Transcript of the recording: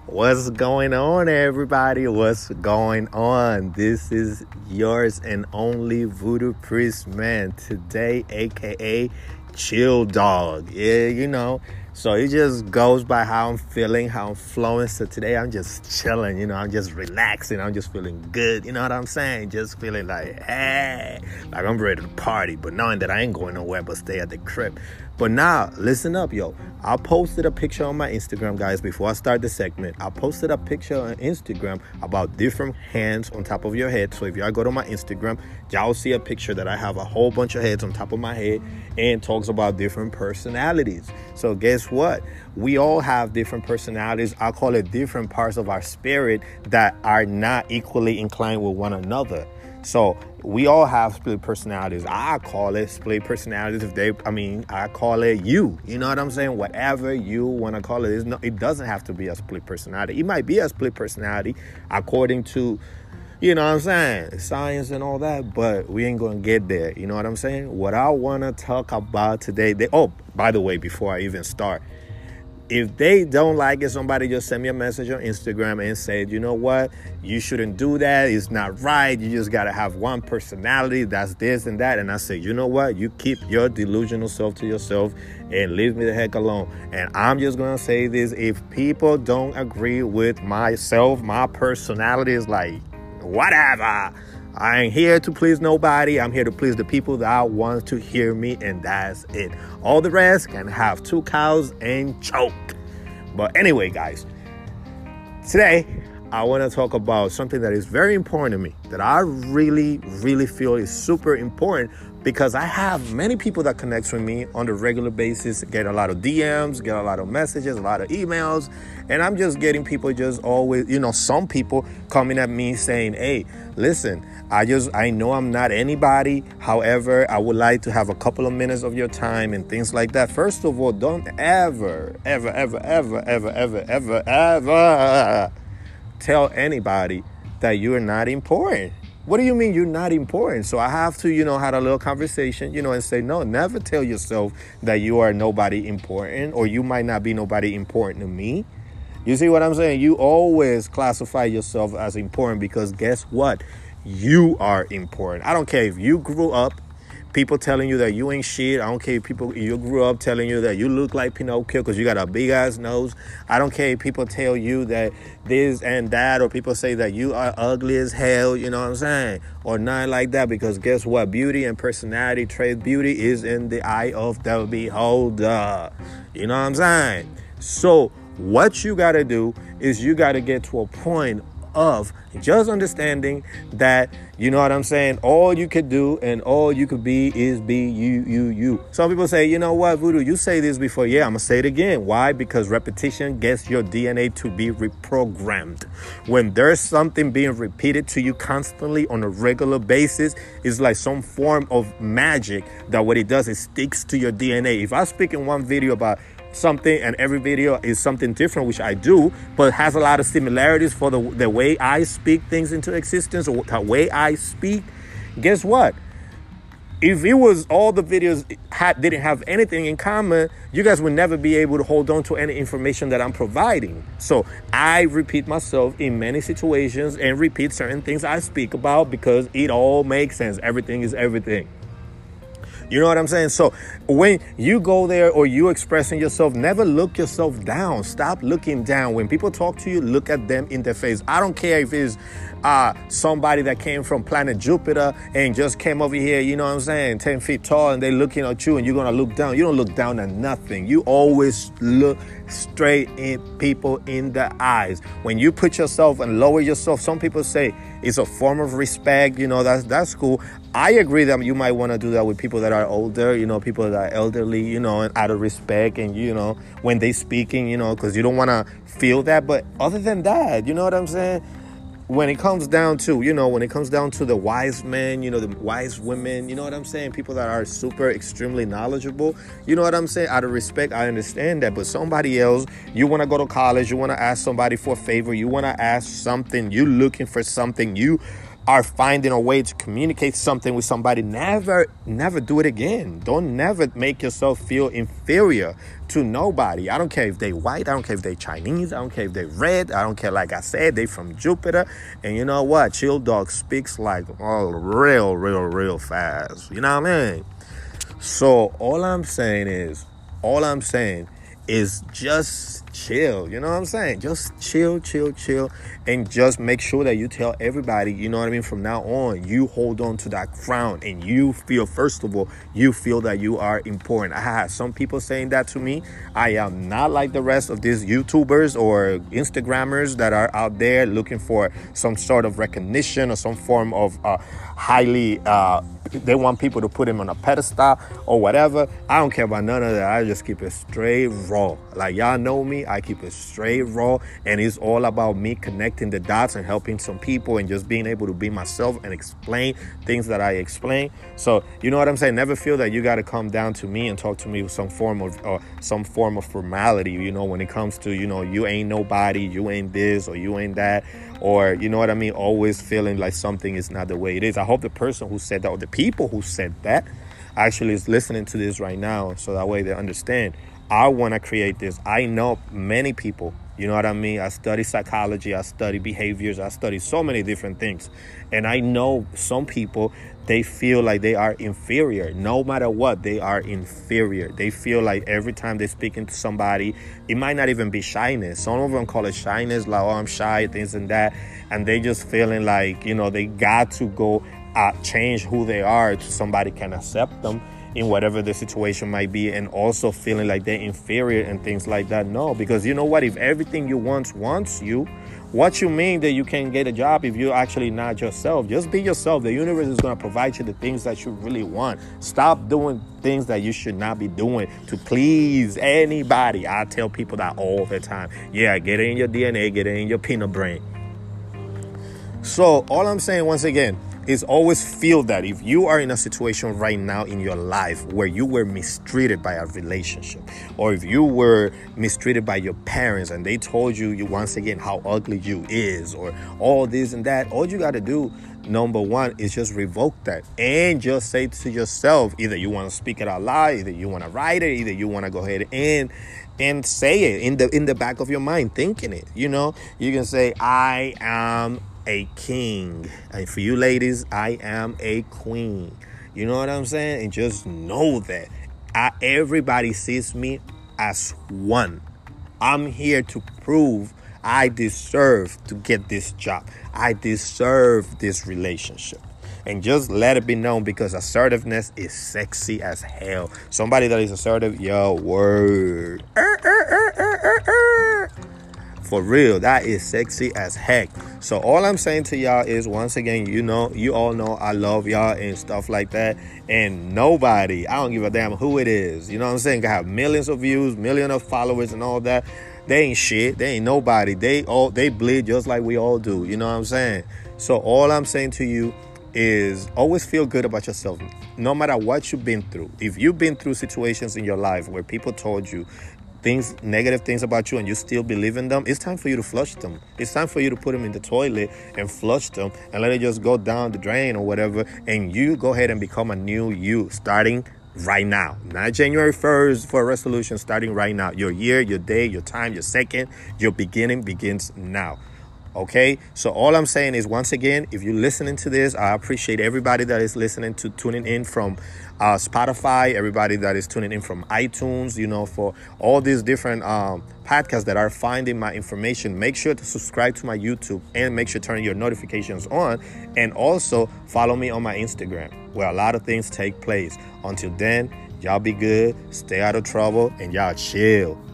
What's going on, everybody? What's going on? This is yours and only Voodoo Priest Man today, aka Chill Dog. Yeah. So it just goes by how I'm feeling, how I'm flowing. So today I'm just chilling, I'm just relaxing. I'm just feeling good. You know what I'm saying? Just feeling like, hey, like I'm ready to party, but knowing that I ain't going nowhere but stay at the crib. But now, listen up, yo. I posted a picture on my Instagram, guys, before I start the segment. I posted a picture on Instagram about different hands on top of your head. So if y'all go to my Instagram, y'all see a picture that I have a whole bunch of heads on top of my head and talks about different personalities. So guess what? We all have different personalities. I call it different parts of our spirit that are not equally inclined with one another. So we all have split personalities. I call it split personalities. I call it you. You know what I'm saying? Whatever you want to call it. It doesn't have to be a split personality. It might be a split personality according to, you know what I'm saying, science and all that, but we ain't going to get there. You know what I'm saying? What I want to talk about today. By the way, before I even start, if they don't like it, somebody just send me a message on Instagram and say, you know what, you shouldn't do that. It's not right. You just got to have one personality. That's this and that. And I say, you know what, you keep your delusional self to yourself and leave me the heck alone. And I'm just going to say this. If people don't agree with myself, my personality is like, whatever. I ain't here to please nobody. I'm here to please the people that want to hear me, and that's it. All the rest can have two cows and choke. But anyway, guys, today I want to talk about something that is very important to me, that I really, really feel is super important, because I have many people that connect with me on a regular basis, get a lot of DMs, get a lot of messages, a lot of emails, and I'm just getting people just always, some people coming at me saying, hey, listen, I know I'm not anybody. However, I would like to have a couple of minutes of your time and things like that. First of all, don't ever tell anybody that you're not important. What do you mean you're not important? So I have to, have a little conversation, and say, no, never tell yourself that you are nobody important, or you might not be nobody important to me. You see what I'm saying? You always classify yourself as important, because guess what? You are important. I don't care if you grew up people telling you that you ain't shit. I don't care if you grew up telling you that you look like Pinocchio because you got a big ass nose. I don't care if people tell you that this and that, or people say that you are ugly as hell, you know what I'm saying? Or nothing like that, because guess what? Beauty and personality trait, beauty is in the eye of the beholder. You know what I'm saying? So what you got to do is you got to get to a point of just understanding that, you know what I'm saying, all you could do and all you could be is be you. Some people say, you know what, Voodoo, you say this before. Yeah, I'm gonna say it again. Why? Because repetition gets your DNA to be reprogrammed. When there's something being repeated to you constantly on a regular basis, it's like some form of magic that what it does, it sticks to your DNA. If I speak in one video about something and every video is something different, which I do, but has a lot of similarities for the way I speak things into existence, or the way I speak, guess what? If it was all the videos didn't have anything in common, you guys would never be able to hold on to any information that I'm providing. So I repeat myself in many situations and repeat certain things I speak about, because it all makes sense. Everything is everything. You know what I'm saying? So when you go there or you expressing yourself, never look yourself down. Stop looking down. When people talk to you, look at them in their face. I don't care if it's somebody that came from planet Jupiter and just came over here, you know what I'm saying, 10 feet tall, and they're looking at you and you're going to look down. You don't look down at nothing. You always look straight in people in the eyes. When you put yourself and lower yourself, some people say it's a form of respect. That's cool. I agree that you might want to do that with people that are older, people that are elderly, and out of respect, and, when they speaking, because you don't want to feel that. But other than that, you know what I'm saying? When it comes down to, the wise men, the wise women, you know what I'm saying? People that are super extremely knowledgeable, you know what I'm saying? Out of respect, I understand that. But somebody else, you want to go to college, you want to ask somebody for a favor, you want to ask something, you looking for something, you are finding a way to communicate something with somebody, never do it again. Don't never make yourself feel inferior to nobody. I don't care if they white, I don't care if they Chinese, I don't care if they red, I don't care, like I said, they from Jupiter. And you know what? Chill Dog speaks like real fast. You know what I mean? So all I'm saying is just chill. You know what I'm saying? Just chill. And just make sure that you tell everybody, you know what I mean? From now on, you hold on to that crown and you feel, first of all, you feel that you are important. I had some people saying that to me. I am not like the rest of these YouTubers or Instagrammers that are out there looking for some sort of recognition or some form of highly, they want people to put him on a pedestal or whatever. I don't care about none of that. I just keep it straight raw. Like, y'all know me, I keep it straight raw, and it's all about me connecting the dots and helping some people and just being able to be myself and explain things that I explain. So, you know what I'm saying? Never feel that you got to come down to me and talk to me with some form of formality, you know, when it comes to, you know, you ain't nobody, you ain't this, or you ain't that, or, you know what I mean? Always feeling like something is not the way it is. I hope the person who said that, or the people who said that, actually is listening to this right now, so that way they understand. I want to create this. I know many people, you know what I mean? I study psychology, I study behaviors, I study so many different things. And I know some people, they feel like they are inferior. No matter what, they are inferior. They feel like every time they're speaking to somebody, it might not even be shyness. Some of them call it shyness, like, oh, I'm shy, things and that. And they just feeling like, you know, they got to go change who they are so somebody can accept them in whatever the situation might be, and also feeling like they're inferior and things like that. No, because you know what? If everything you want wants you, what you mean that you can get a job if you're actually not yourself? Just be yourself. The universe is going to provide you the things that you really want. Stop doing things that you should not be doing to please anybody. I tell people that all the time. Yeah, get it in your DNA, get it in your peanut brain. So all I'm saying, once again, is always feel that if you are in a situation right now in your life where you were mistreated by a relationship, or if you were mistreated by your parents and they told you once again how ugly you is, or all this and that, all you got to do, number one, is just revoke that and just say to yourself, either you want to speak it out loud, either you want to write it, either you want to go ahead and say it in the back of your mind, thinking it. You know, you can say, I am a king, and for you ladies, I am a queen. You know what I'm saying? And just know that everybody sees me as one. I'm here to prove I deserve to get this job. I deserve this relationship. And just let it be known, because assertiveness is sexy as hell. Somebody that is assertive, yo, word. For real, that is sexy as heck. So all I'm saying to y'all is, once again, you know, you all know I love y'all and stuff like that. And nobody, I don't give a damn who it is. You know what I'm saying? I have millions of views, millions of followers and all that. They ain't shit. They ain't nobody. They bleed just like we all do. You know what I'm saying? So all I'm saying to you is always feel good about yourself, no matter what you've been through. If you've been through situations in your life where people told you negative things about you and you still believe in them, it's time for you to flush them. It's time for you to put them in the toilet and flush them and let it just go down the drain or whatever, and you go ahead and become a new you, starting right now. Not January 1st for a resolution, starting right now. Your year, your day, your time, your second, your beginning begins now. Okay, so all I'm saying is, once again, if you're listening to this, I appreciate everybody that is listening to tuning in from Spotify, everybody that is tuning in from iTunes, you know, for all these different podcasts that are finding my information. Make sure to subscribe to my YouTube and make sure to turn your notifications on, and also follow me on my Instagram, where a lot of things take place. Until then, y'all be good, stay out of trouble, and y'all chill.